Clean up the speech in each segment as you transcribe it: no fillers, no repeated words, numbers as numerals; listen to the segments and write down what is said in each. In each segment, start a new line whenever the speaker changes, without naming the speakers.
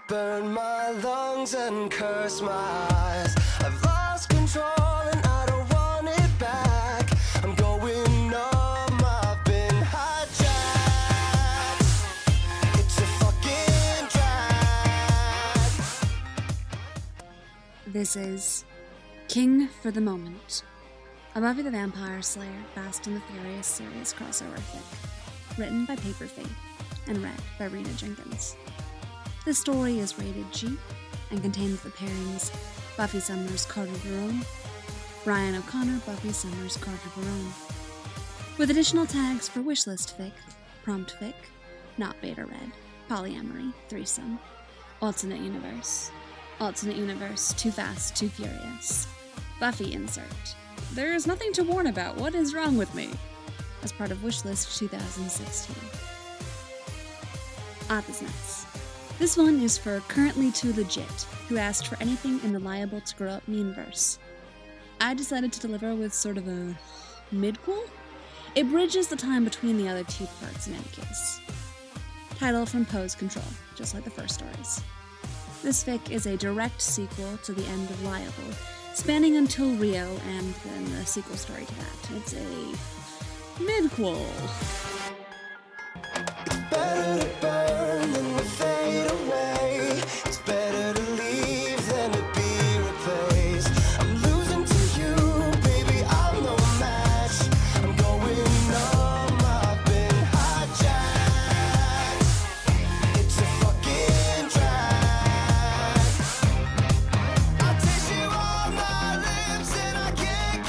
burn my lungs and curse my eyes. I've lost control and I don't want it back. I'm going numb, I've been hijacked. It's a fucking drag.
This is King for the Moment, a Buffy the Vampire Slayer Fast and the Furious series crossover fic, written by Paper Faith and read by Rena Jenkins. This story is rated G and contains the pairings Buffy Summers Carter Verone, Brian O'Connor Buffy Summers Carter Verone, with additional tags for wishlist fic, prompt fic, not beta read, polyamory, threesome, alternate universe, Too Fast, Too Furious, Buffy insert, there is nothing to warn about, what is wrong with me, as part of Wishlist 2016. Business. This one is for Currently Too Legit, who asked for anything in the Liable to Grow Up Mean-verse. I decided to deliver with sort of a midquel? It bridges the time between the other two parts in any case. Title from Pose Control, just like the first stories. This fic is a direct sequel to the end of Liable, spanning until Rio and then the sequel story to that. It's a midquel.
It's better to burn than to fade away. It's better to leave than to be replaced. I'm losing to you, baby, I'm no match. I'm going numb, I've been hijacked. It's a fucking drag. I taste you on my lips and I can't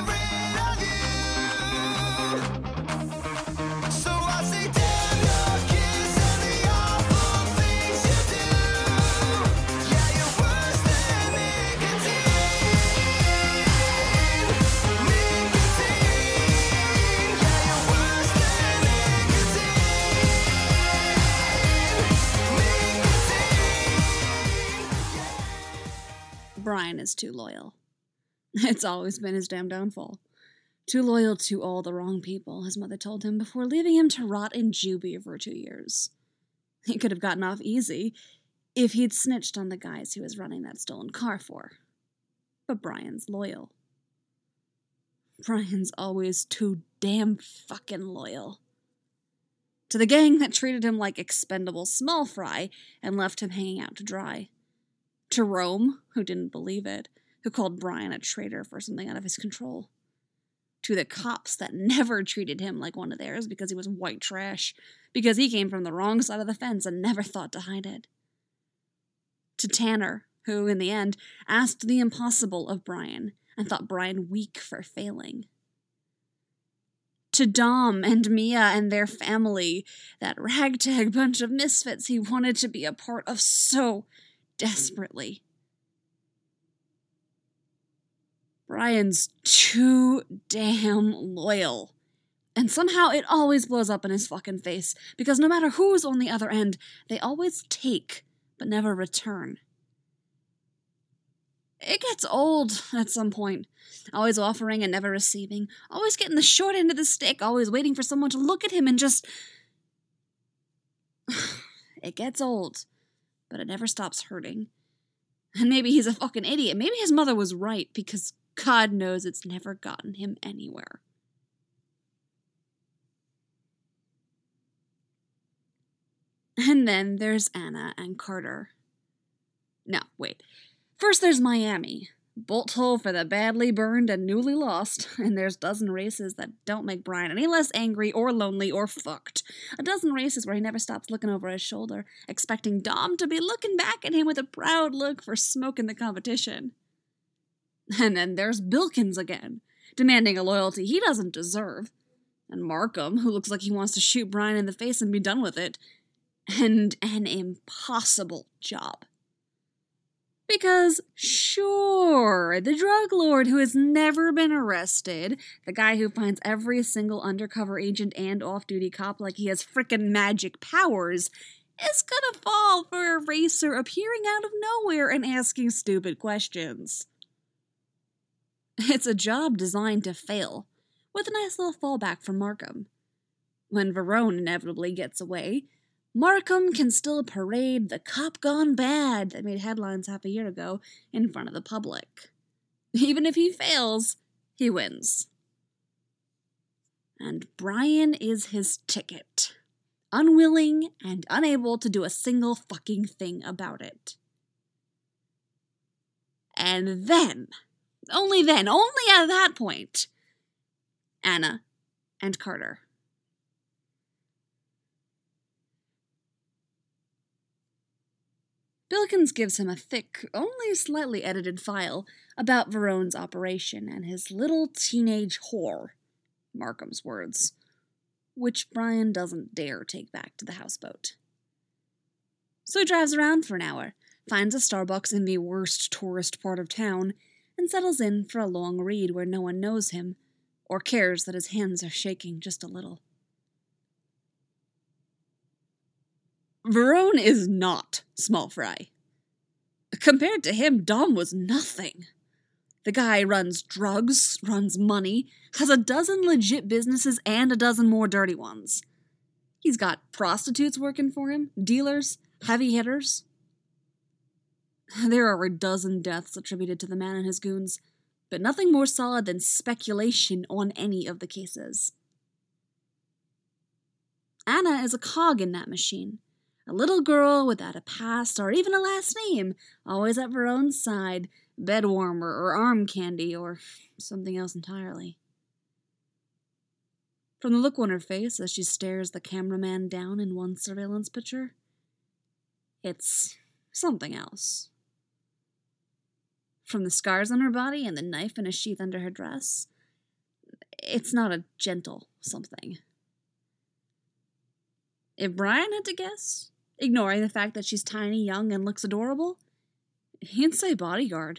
get rid of you. So I say damn your kiss and the awful things you do. Yeah, you're worse than nicotine. Yeah, you're worse than nicotine.
Brian is too loyal. It's always been his damn downfall. Too loyal to all the wrong people, his mother told him, before leaving him to rot in juvie for 2 years. He could have gotten off easy if he'd snitched on the guys he was running that stolen car for. But Brian's loyal. Brian's always too damn fucking loyal. To the gang that treated him like expendable small fry and left him hanging out to dry. To Rome, who didn't believe it, who called Brian a traitor for something out of his control. To the cops that never treated him like one of theirs because he was white trash, because he came from the wrong side of the fence and never thought to hide it. To Tanner, who, in the end, asked the impossible of Brian and thought Brian weak for failing. To Dom and Mia and their family, that ragtag bunch of misfits he wanted to be a part of so desperately. Brian's too damn loyal. And somehow it always blows up in his fucking face, because no matter who's on the other end, they always take, but never return. It gets old at some point. Always offering and never receiving. Always getting the short end of the stick. Always waiting for someone to look at him and just... It gets old, but it never stops hurting. And maybe he's a fucking idiot. Maybe his mother was right, because God knows it's never gotten him anywhere. And then there's Anna and Carter. No, wait. First there's Miami. Bolt hole for the badly burned and newly lost. And there's dozen races that don't make Brian any less angry or lonely or fucked. A dozen races where he never stops looking over his shoulder, expecting Dom to be looking back at him with a proud look for smoking the competition. And then there's Bilkins again, demanding a loyalty he doesn't deserve. And Markham, who looks like he wants to shoot Brian in the face and be done with it. And an impossible job. Because, sure, the drug lord who has never been arrested, the guy who finds every single undercover agent and off-duty cop like he has frickin' magic powers, is gonna fall for a racer appearing out of nowhere and asking stupid questions. It's a job designed to fail, with a nice little fallback for Markham. When Verone inevitably gets away, Markham can still parade the cop gone bad that made headlines half a year ago in front of the public. Even if he fails, he wins. And Brian is his ticket, unwilling and unable to do a single fucking thing about it. And then, only at that point, Anna and Carter. Billikens gives him a thick, only slightly edited file about Verone's operation and his little teenage whore, Markham's words, which Brian doesn't dare take back to the houseboat. So he drives around for an hour, finds a Starbucks in the worst tourist part of town, and settles in for a long read where no one knows him, or cares that his hands are shaking just a little. Verone is not small fry. Compared to him, Dom was nothing. The guy runs drugs, runs money, has a dozen legit businesses and a dozen more dirty ones. He's got prostitutes working for him, dealers, heavy hitters. There are a dozen deaths attributed to the man and his goons, but nothing more solid than speculation on any of the cases. Anna is a cog in that machine. A little girl without a past or even a last name, always at Verone's side, bed warmer or arm candy or something else entirely. From the look on her face as she stares the cameraman down in one surveillance picture, it's something else. From the scars on her body and the knife in a sheath under her dress, it's not a gentle something. If Brian had to guess, ignoring the fact that she's tiny, young, and looks adorable, he'd say bodyguard.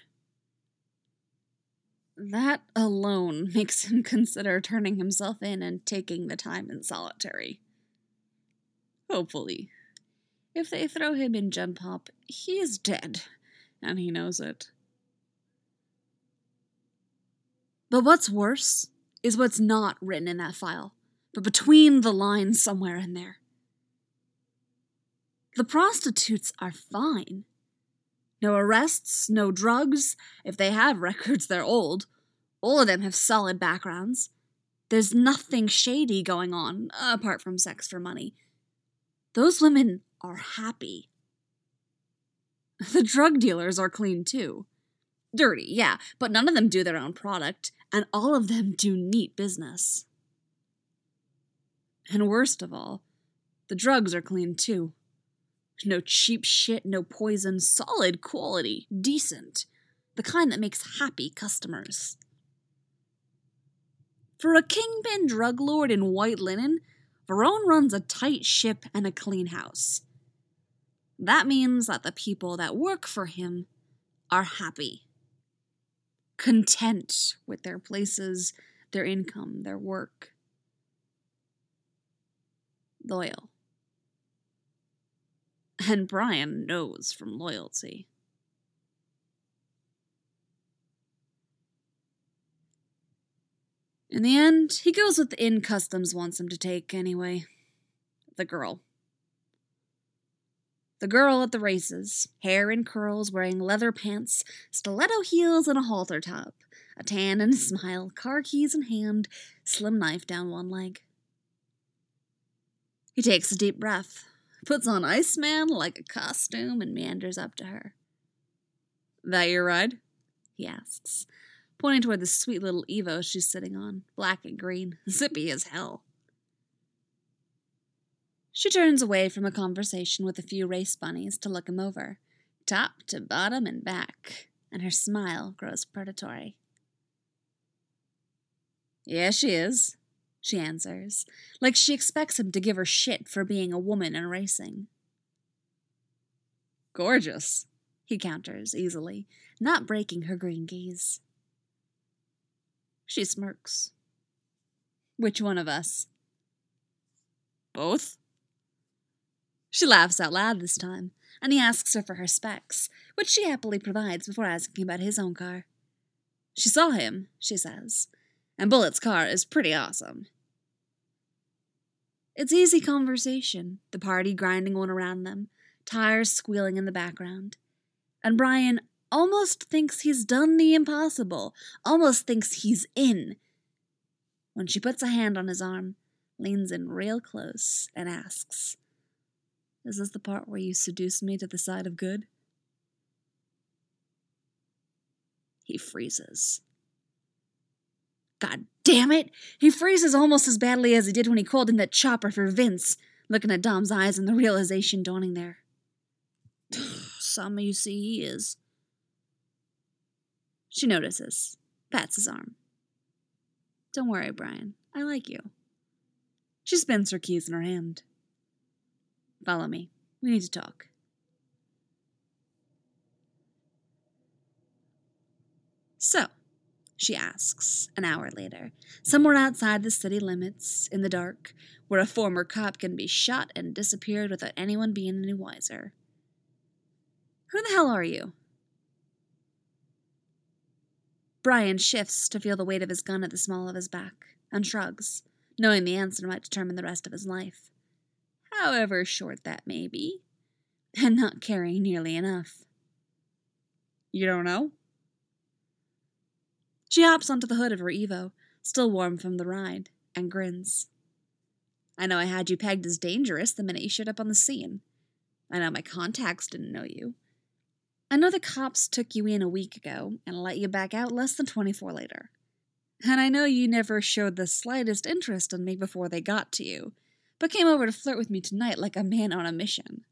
That alone makes him consider turning himself in and taking the time in solitary. Hopefully. If they throw him in Gen Pop, he is dead, and he knows it. But what's worse is what's not written in that file, but between the lines somewhere in there. The prostitutes are fine. No arrests, no drugs. If they have records, they're old. All of them have solid backgrounds. There's nothing shady going on, apart from sex for money. Those women are happy. The drug dealers are clean too. Dirty, yeah, but none of them do their own product, and all of them do neat business. And worst of all, the drugs are clean too. No cheap shit, no poison, solid quality, decent. The kind that makes happy customers. For a kingpin drug lord in white linen, Verone runs a tight ship and a clean house. That means that the people that work for him are happy. Content with their places, their income, their work. Loyal. And Brian knows from loyalty. In the end, he goes with the inn Customs wants him to take anyway. The girl. The girl at the races, hair in curls, wearing leather pants, stiletto heels, and a halter top, a tan and a smile, car keys in hand, slim knife down one leg. He takes a deep breath, puts on Iceman like a costume, and meanders up to her. "That your ride?" he asks, pointing toward the sweet little Evo she's sitting on, black and green, zippy as hell. She turns away from a conversation with a few race bunnies to look him over, top to bottom and back, and her smile grows predatory. "Yeah, she is," she answers, like she expects him to give her shit for being a woman in racing. "Gorgeous," he counters easily, not breaking her green gaze. She smirks. "Which one of us?" "Both?" She laughs out loud this time, and he asks her for her specs, which she happily provides before asking about his own car. She saw him, she says, and Bullett's car is pretty awesome. It's easy conversation, the party grinding on around them, tires squealing in the background. And Brian almost thinks he's done the impossible, almost thinks he's in, when she puts a hand on his arm, leans in real close, and asks, "Is this the part where you seduce me to the side of good?" He freezes. God damn it! He freezes almost as badly as he did when he called in that chopper for Vince, looking at Dom's eyes and the realization dawning there. Some you see he is. She notices, pats his arm. Don't worry, Brian. I like you. She spins her keys in her hand. Follow me. We need to talk. So, she asks, an hour later, somewhere outside the city limits, in the dark, where a former cop can be shot and disappeared without anyone being any wiser. Who the hell are you? Brian shifts to feel the weight of his gun at the small of his back, and shrugs, knowing the answer might determine the rest of his life. However short that may be, and not caring nearly enough. You don't know? She hops onto the hood of her Evo, still warm from the ride, and grins. I know I had you pegged as dangerous the minute you showed up on the scene. I know my contacts didn't know you. I know the cops took you in a week ago and let you back out less than 24 later. And I know you never showed the slightest interest in me before they got to you, but came over to flirt with me tonight like a man on a mission.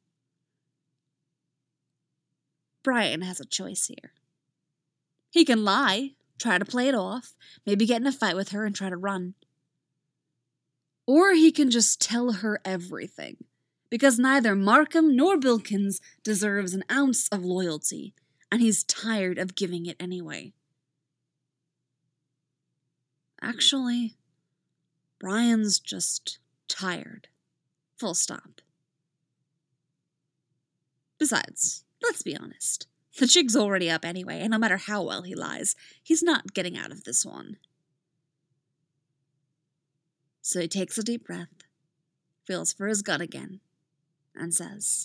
Brian has a choice here. He can lie, try to play it off, maybe get in a fight with her and try to run. Or he can just tell her everything, because neither Markham nor Bilkins deserves an ounce of loyalty, and he's tired of giving it anyway. Actually, Brian's just tired. Full stop. Besides, let's be honest. The jig's already up anyway, and no matter how well he lies, he's not getting out of this one. So he takes a deep breath, feels for his gun again, and says,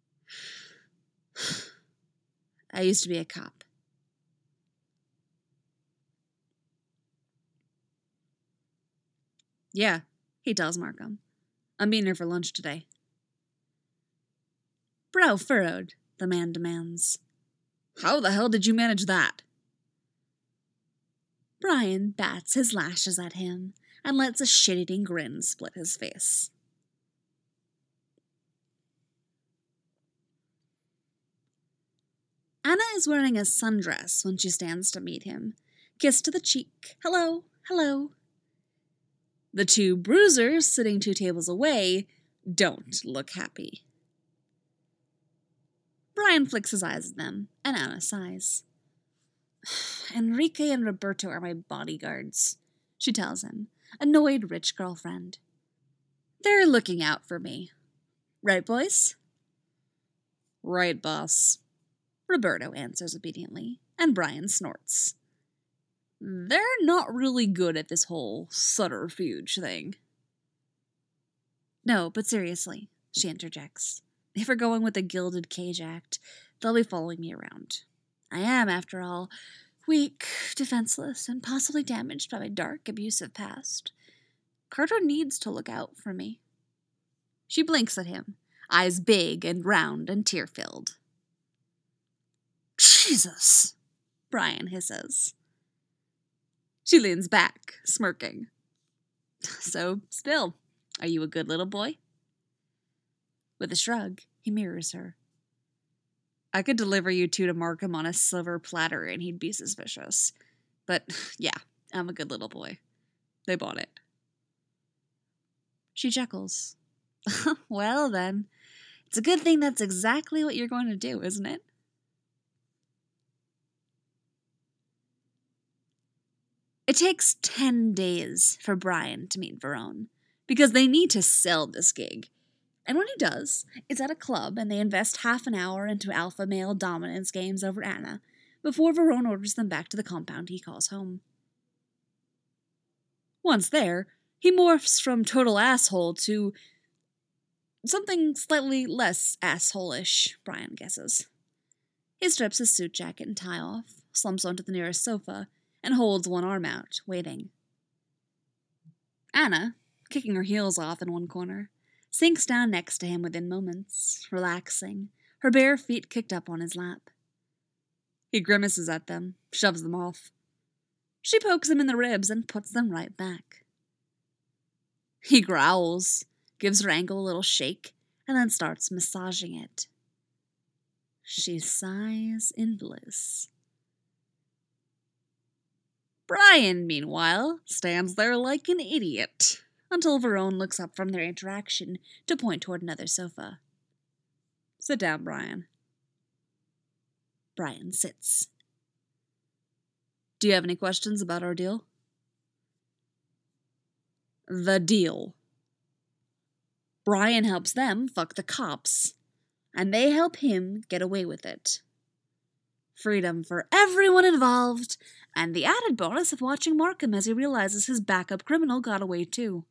I used to be a cop. Yeah, he tells Markham. I'm meeting her for lunch today. Brow furrowed, the man demands. How the hell did you manage that? Brian bats his lashes at him and lets a shit-eating grin split his face. Anna is wearing a sundress when she stands to meet him. Kiss to the cheek. Hello, hello. The two bruisers sitting 2 tables away don't look happy. Brian flicks his eyes at them, and Anna sighs. Enrique and Roberto are my bodyguards, she tells him, annoyed rich girlfriend. They're looking out for me. Right, boys? Right, boss. Roberto answers obediently, and Brian snorts. They're not really good at this whole subterfuge thing. No, but seriously, she interjects. If we're going with the Gilded Cage Act, they'll be following me around. I am, after all, weak, defenseless, and possibly damaged by my dark, abusive past. Carter needs to look out for me. She blinks at him, eyes big and round and tear-filled. Jesus, Brian hisses. She leans back, smirking. So, still, are you a good little boy? With a shrug, he mirrors her. I could deliver you two to Markham on a silver platter and he'd be suspicious. But, yeah, I'm a good little boy. They bought it. She chuckles. Well, then, it's a good thing that's exactly what you're going to do, isn't it? It takes 10 days for Brian to meet Verone, because they need to sell this gig. And when he does, it's at a club and they invest half an hour into alpha male dominance games over Anna, before Verone orders them back to the compound he calls home. Once there, He morphs from total asshole to something slightly less asshole-ish, Brian guesses. He strips his suit jacket and tie off, slumps onto the nearest sofa, and holds one arm out, waiting. Anna, kicking her heels off in one corner, sinks down next to him within moments, relaxing, her bare feet kicked up on his lap. He grimaces at them, shoves them off. She pokes him in the ribs and puts them right back. He growls, gives her ankle a little shake, and then starts massaging it. She sighs in bliss. Brian, meanwhile, stands there like an idiot, until Verone looks up from their interaction to point toward another sofa. Sit down, Brian. Brian sits. Do you have any questions about our deal? The deal. Brian helps them fuck the cops, and they help him get away with it. Freedom for everyone involved, and the added bonus of watching Markham as he realizes his backup criminal got away too.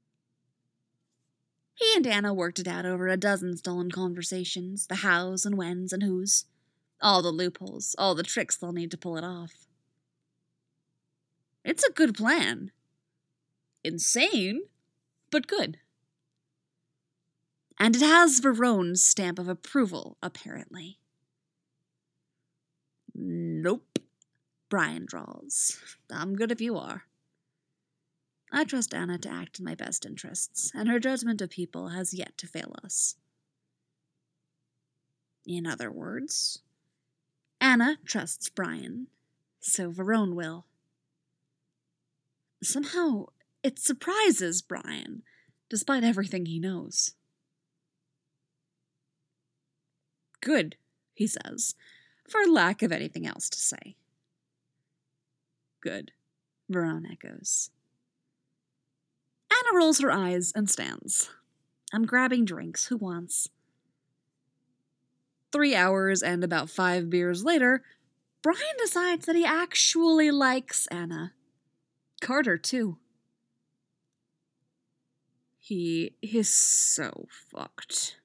He and Anna worked it out over a dozen stolen conversations, the hows and whens and whos, all the loopholes, all the tricks they'll need to pull it off. It's a good plan. Insane, but good. And it has Verone's stamp of approval, apparently. Nope, Brian drawls. I'm good if you are. I trust Anna to act in my best interests, and her judgment of people has yet to fail us. In other words, Anna trusts Brian, so Verone will. Somehow, it surprises Brian, despite everything he knows. Good, he says, for lack of anything else to say. Good, Verone echoes. Anna rolls her eyes and stands. I'm grabbing drinks. Who wants? 3 hours and about 5 beers later, Brian decides that he actually likes Anna. Carter, too. He is so fucked.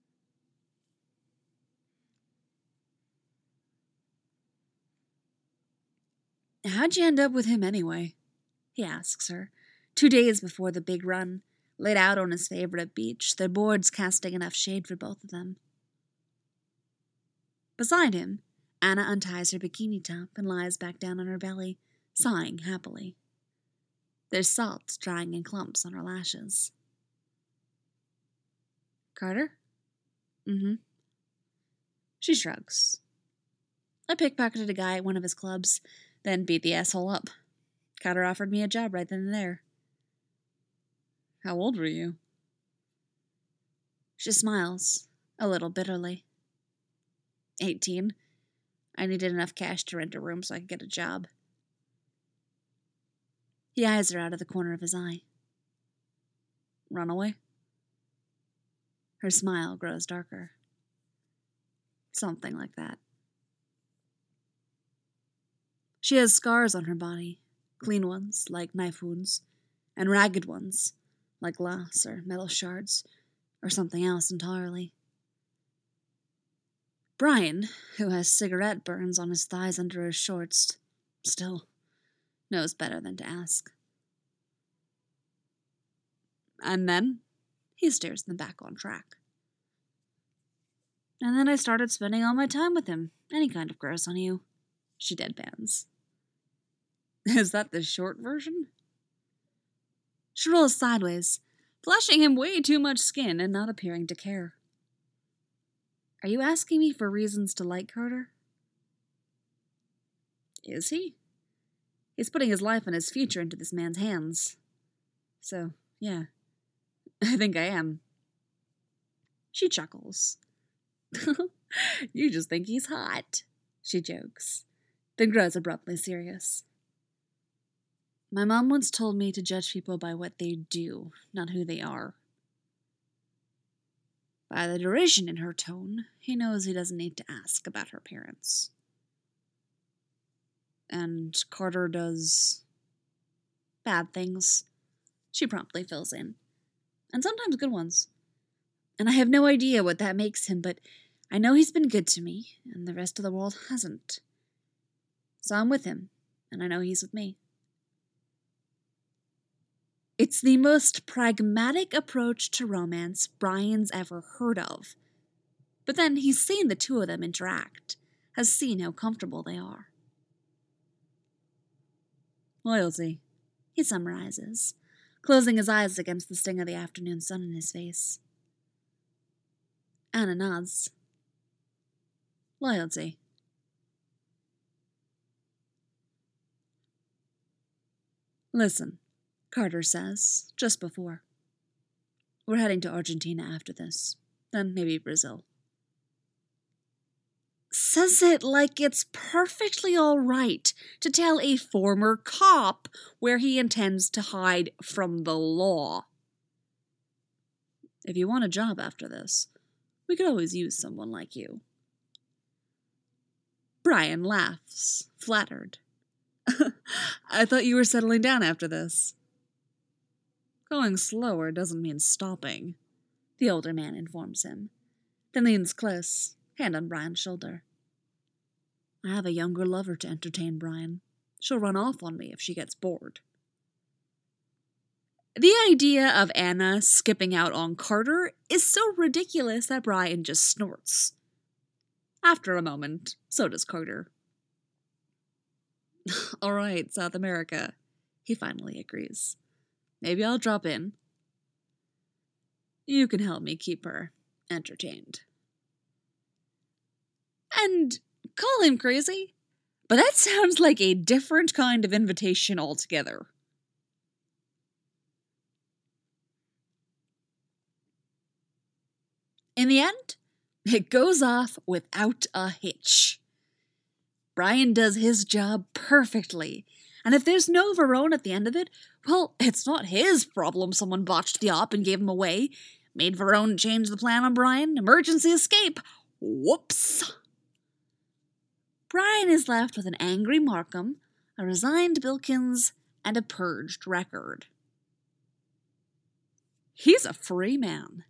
How'd you end up with him anyway? He asks her, 2 days before the big run, laid out on his favorite beach, their boards casting enough shade for both of them. Beside him, Anna unties her bikini top and lies back down on her belly, sighing happily. There's salt drying in clumps on her lashes. Carter? Mm-hmm. She shrugs. I pickpocketed a guy at one of his clubs, then beat the asshole up. Carter offered me a job right then and there. How old were you? She smiles, a little bitterly. 18. I needed enough cash to rent a room so I could get a job. He eyes her out of the corner of his eye. Runaway? Her smile grows darker. Something like that. She has scars on her body, clean ones, like knife wounds, and ragged ones, like glass or metal shards, or something else entirely. Brian, who has cigarette burns on his thighs under his shorts, still knows better than to ask. And then he steers them back on track. And then I started spending all my time with him, any kind of gross on you. She deadpans. Is that the short version? She rolls sideways, flashing him way too much skin and not appearing to care. Are you asking me for reasons to like Carter? Is he? He's putting his life and his future into this man's hands. So, yeah, I think I am. She chuckles. You just think he's hot, she jokes, then grows abruptly serious. My mom once told me to judge people by what they do, not who they are. By the derision in her tone, he knows he doesn't need to ask about her parents. And Carter does bad things. she promptly fills in. And sometimes good ones. And I have no idea what that makes him, but I know he's been good to me, and the rest of the world hasn't. So I'm with him, and I know he's with me. It's the most pragmatic approach to romance Brian's ever heard of. But then he's seen the two of them interact, has seen how comfortable they are. Loyalty, he summarizes, closing his eyes against the sting of the afternoon sun in his face. Anna nods. Loyalty. Listen, Carter says, just before. We're heading to Argentina after this, then maybe Brazil. Says it like it's perfectly all right to tell a former cop where he intends to hide from the law. If you want a job after this, we could always use someone like you. Brian laughs, flattered. I thought you were settling down after this. Going slower doesn't mean stopping, the older man informs him, then leans close, hand on Brian's shoulder. I have a younger lover to entertain, Brian. She'll run off on me if she gets bored. The idea of Anna skipping out on Carter is so ridiculous that Brian just snorts. After a moment, so does Carter. All right, South America, he finally agrees. Maybe I'll drop in. You can help me keep her entertained. And call him crazy, but that sounds like a different kind of invitation altogether. In the end, it goes off without a hitch. Brian does his job perfectly, and if there's no Verone at the end of it, well, it's not his problem someone botched the op and gave him away. Made Verone change the plan on Brian. Emergency escape. Whoops. Brian is left with an angry Markham, a resigned Bilkins, and a purged record. He's a free man.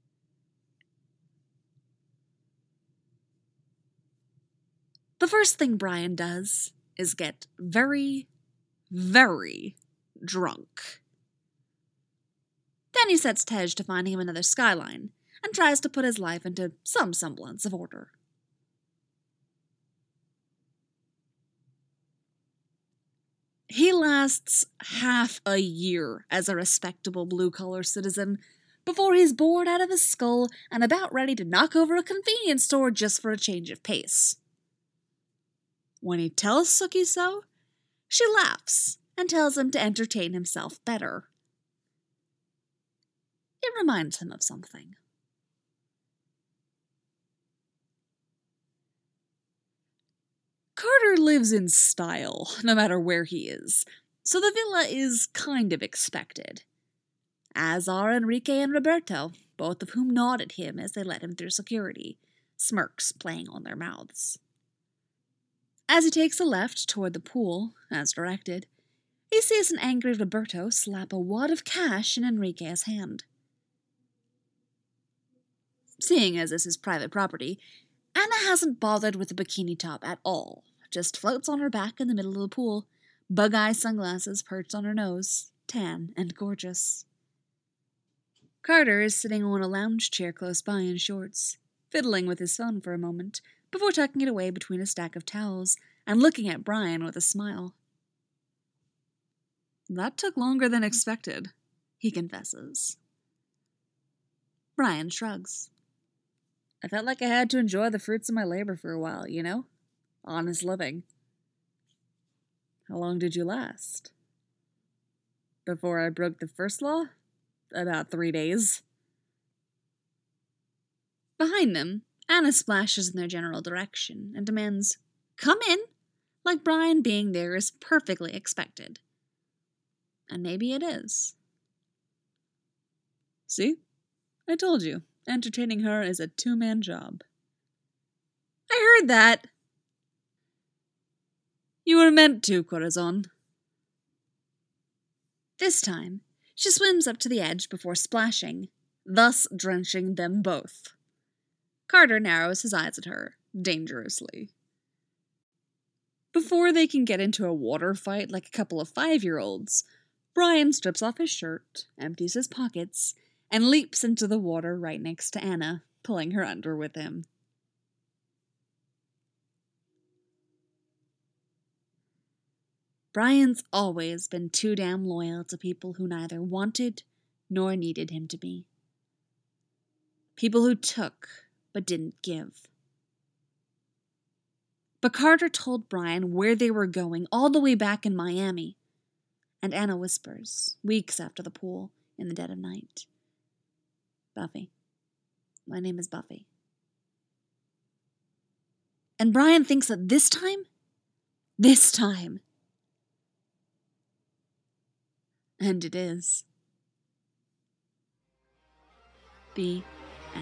The first thing Brian does is get very, very drunk. Then he sets Tej to finding him another skyline and tries to put his life into some semblance of order. He lasts half a year as a respectable blue-collar citizen before he's bored out of his skull and about ready to knock over a convenience store just for a change of pace. When he tells Sookie so, she laughs and tells him to entertain himself better. It reminds him of something. Carter lives in style, no matter where he is, so the villa is kind of expected. As are Enrique and Roberto, both of whom nod at him as they let him through security, smirks playing on their mouths. As he takes a left toward the pool, as directed, he sees an angry Roberto slap a wad of cash in Enrique's hand. Seeing as this is private property, Anna hasn't bothered with the bikini top at all, just floats on her back in the middle of the pool, bug-eye sunglasses perched on her nose, tan and gorgeous. Carter is sitting on a lounge chair close by in shorts, fiddling with his phone for a moment, before tucking it away between a stack of towels and looking at Brian with a smile. That took longer than expected, he confesses. Brian shrugs. I felt like I had to enjoy the fruits of my labor for a while, you know? Honest living. How long did you last? Before I broke the first law? About 3 days. Behind them, Anna splashes in their general direction and demands, "Come in," like Brian being there is perfectly expected. And maybe it is. See? I told you, entertaining her is a two-man job. I heard that. You were meant to, Corazon. This time, She swims up to the edge before splashing, thus drenching them both. Carter narrows his eyes at her, dangerously. Before they can get into a water fight like a couple of 5-year-olds, Brian strips off his shirt, empties his pockets, and leaps into the water right next to Anna, pulling her under with him. Brian's always been too damn loyal to people who neither wanted nor needed him to be. People who took but didn't give. But Carter told Brian where they were going all the way back in Miami, and Anna whispers, weeks after the pool, in the dead of night, "Buffy. My name is Buffy." And Brian thinks that this time, and it is. The end.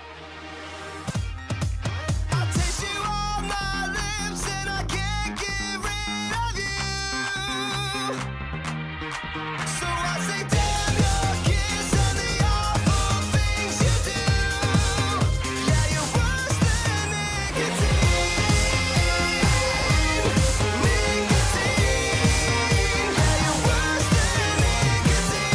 I'll taste you on my lips and I can't get rid of you. So I say damn your kiss and the awful things you do. Yeah, you're worse than nicotine. Nicotine. Yeah, you're worse than nicotine.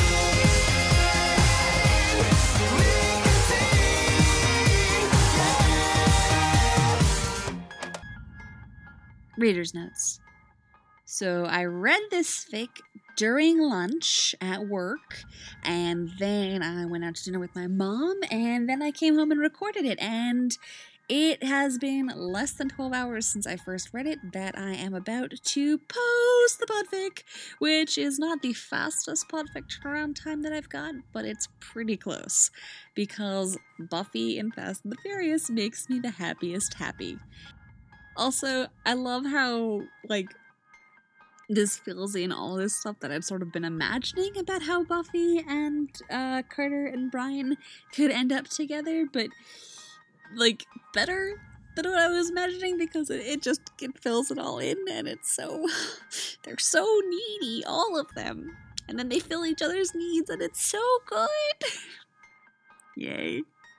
Reader's notes. So I read this fic during lunch at work, and then I went out to dinner with my mom, and then I came home and recorded it, and it has been less than 12 hours since I first read it that I am about to post the podfic, which is not the fastest podfic turnaround time that I've got, but it's pretty close, because Buffy in Fast and the Furious makes me the happiest happy. Also, I love how, this fills in all this stuff that I've sort of been imagining about how Buffy and Carter and Brian could end up together, but, better than what I was imagining, because it fills it all in, and it's so... they're so needy, all of them. And then they fill each other's needs, and it's so good! Yay.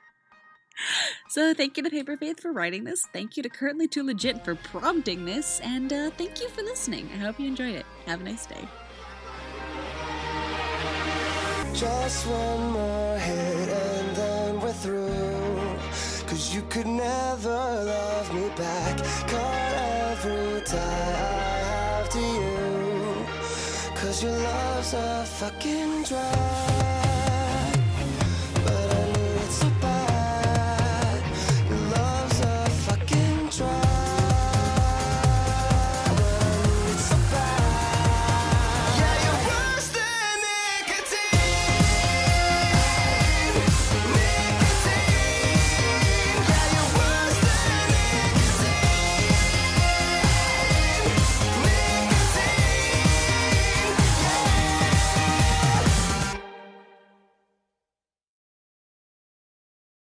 So thank you to Paper Faith for writing this, thank you to Currently Too Legit for prompting this, and thank you for listening. I hope you enjoyed it. Have a nice day.
Just one more hit and then we're through. 'Cause you could never love me back. Caught every tie I have to you. 'Cause your love's a fucking drag.